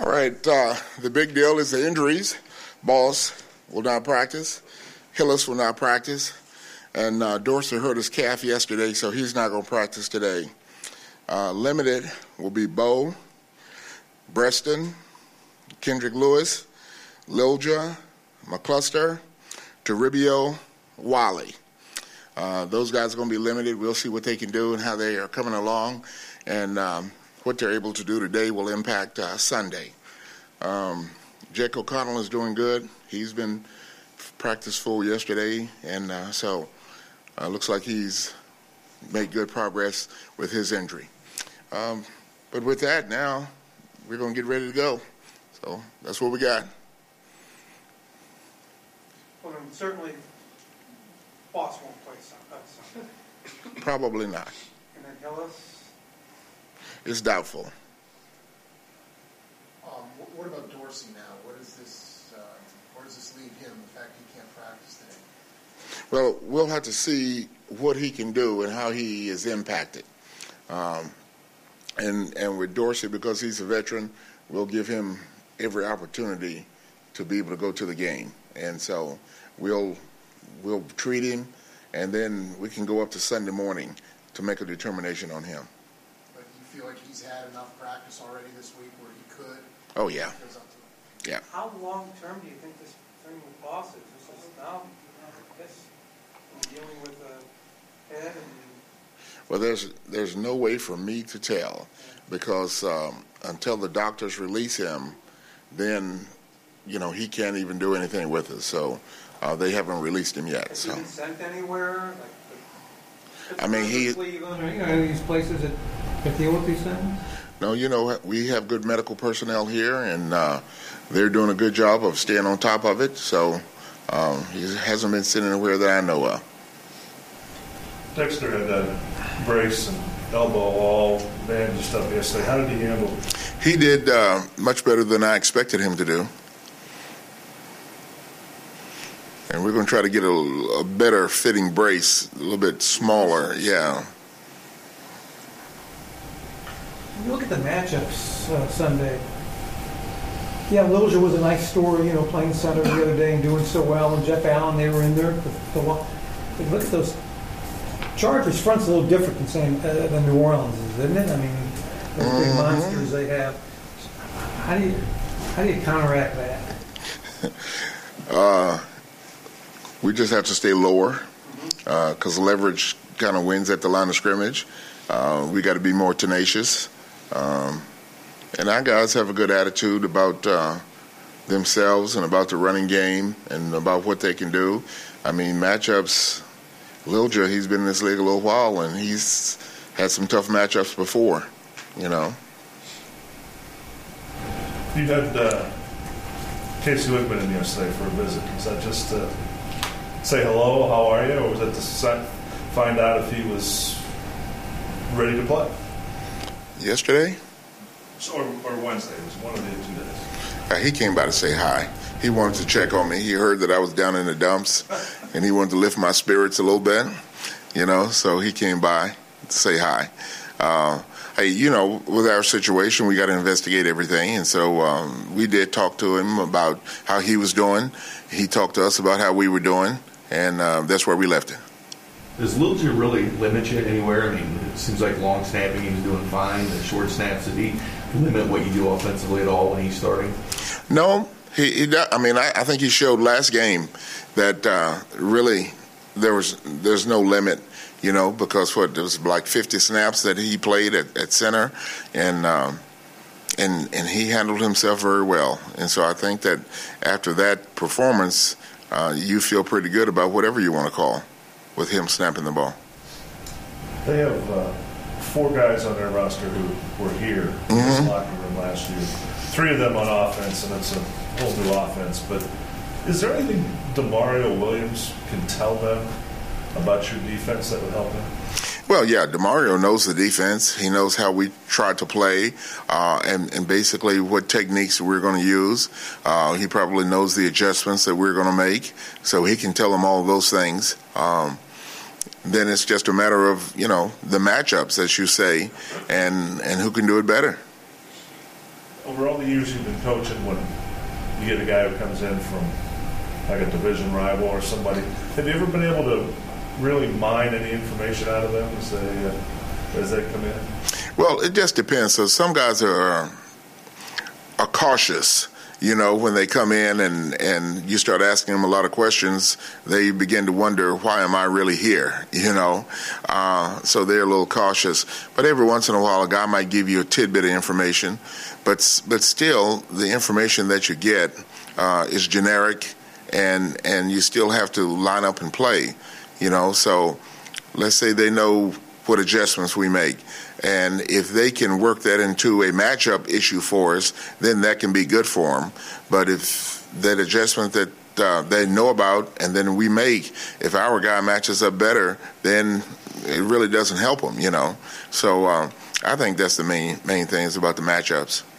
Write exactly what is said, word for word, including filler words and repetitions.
All right, uh, the big deal is the injuries. Boss will not practice. Hillis will not practice. And uh, Dorsey hurt his calf yesterday, so he's not going to practice today. Uh, limited will be Bo, Breston, Kendrick Lewis, Lilja, McCluster, Toribio, Wally. Uh, those guys are going to be limited. We'll see what they can do and how they are coming along. And um, what they're able to do today will impact uh, Sunday. Um, Jake O'Connell is doing good. He's been practice full yesterday, and uh, so uh, looks like he's made good progress with his injury. Um, but with that, now we're going to get ready to go. So that's what we got. Well, then certainly, Boss won't play Sunday. Probably not. And then Hillis? It's doubtful. Um, what about Dorsey now? What is this? Uh, where does this leave him? The fact he can't practice today. Well, we'll have to see what he can do and how he is impacted. Um, and and with Dorsey, because he's a veteran, we'll give him every opportunity to be able to go to the game. And so we'll we'll treat him, and then we can go up to Sunday morning to make a determination on him. But do you feel like he's had enough practice already this week where he could? Oh, yeah. Yeah. How long term do you think this thing with Boss is? This is now, I guess, dealing with a head and. Well, there's there's no way for me to tell, because um, until the doctors release him, then, you know, he can't even do anything with us. So uh, they haven't released him yet. Has so. he been sent anywhere? Like, I mean, he. Cleveland, or, you know, any of these places that, that deal with these things? No, you know, we have good medical personnel here, and uh, they're doing a good job of staying on top of it. So um, he hasn't been sitting anywhere that I know of. Dexter had that brace and elbow all bandaged up yesterday. How did he handle it? He did uh, much better than I expected him to do. And we're going to try to get a, a better fitting brace, a little bit smaller, yeah. You look at the matchups uh, Sunday. Yeah, Lilja was a nice story, you know, playing center the other day and doing so well. And Jeff Allen, they were in there. The, the, but look at those Chargers front's a little different than same uh, than New Orleans, isn't it? I mean, those big Mm-hmm. monsters they have. How do you how do you counteract that? uh, we just have to stay lower because uh, leverage kind of wins at the line of scrimmage. Uh, we got to be more tenacious. Um, and our guys have a good attitude about uh, themselves and about the running game and about what they can do. I mean, matchups, Lilja, he's been in this league a little while, and he's had some tough matchups before, you know. You had uh, Casey Wickman in yesterday for a visit. Was that just to say hello, how are you, or was that to find out if he was ready to play? Yesterday? Or, or Wednesday. It was one of the two days. Uh, he came by to say hi. He wanted to check on me. He heard that I was down in the dumps, and he wanted to lift my spirits a little bit, you know, so he came by to say hi. Uh, hey, you know, with our situation, we got to investigate everything, and so um, we did talk to him about how he was doing. He talked to us about how we were doing, and uh, that's where we left it. Does Lilja really limit you anywhere? I mean, it seems like long snapping he was doing fine. The short snaps, did he limit what you do offensively at all when he's starting? No, he. he does. I mean, I, I think he showed last game that uh, really there was there's no limit, you know, because what there was like fifty snaps that he played at, at center, and um, and and he handled himself very well. And so I think that after that performance, uh, you feel pretty good about whatever you want to call with him snapping the ball. They have uh, four guys on their roster who were here Mm-hmm. in this locker room last year. Three of them on offense, and it's a whole new offense. But is there anything DeMario Williams can tell them about your defense that would help him? Well, yeah, DeMario knows the defense. He knows how we try to play uh, and, and basically what techniques we're going to use. Uh, he probably knows the adjustments that we're going to make, so he can tell them all those things. Um, then it's just a matter of, you know, the matchups, as you say, and, and who can do it better. over all the years you've been coaching, when you get a guy who comes in from like a division rival or somebody, have you ever been able to really mine any information out of them as they, uh, as they come in? Well, it just depends. So some guys are are cautious. You know, when they come in and, and you start asking them a lot of questions, they begin to wonder, why am I really here? You know, uh, so they're a little cautious. But every once in a while, a guy might give you a tidbit of information, but but still, the information that you get uh, is generic, and and you still have to line up and play. You know, so let's say they know what adjustments we make. And if they can work that into a matchup issue for us, then that can be good for them. But if that adjustment that uh, they know about and then we make, if our guy matches up better, then it really doesn't help them, you know. So uh, I think that's the main main thing is about the matchups.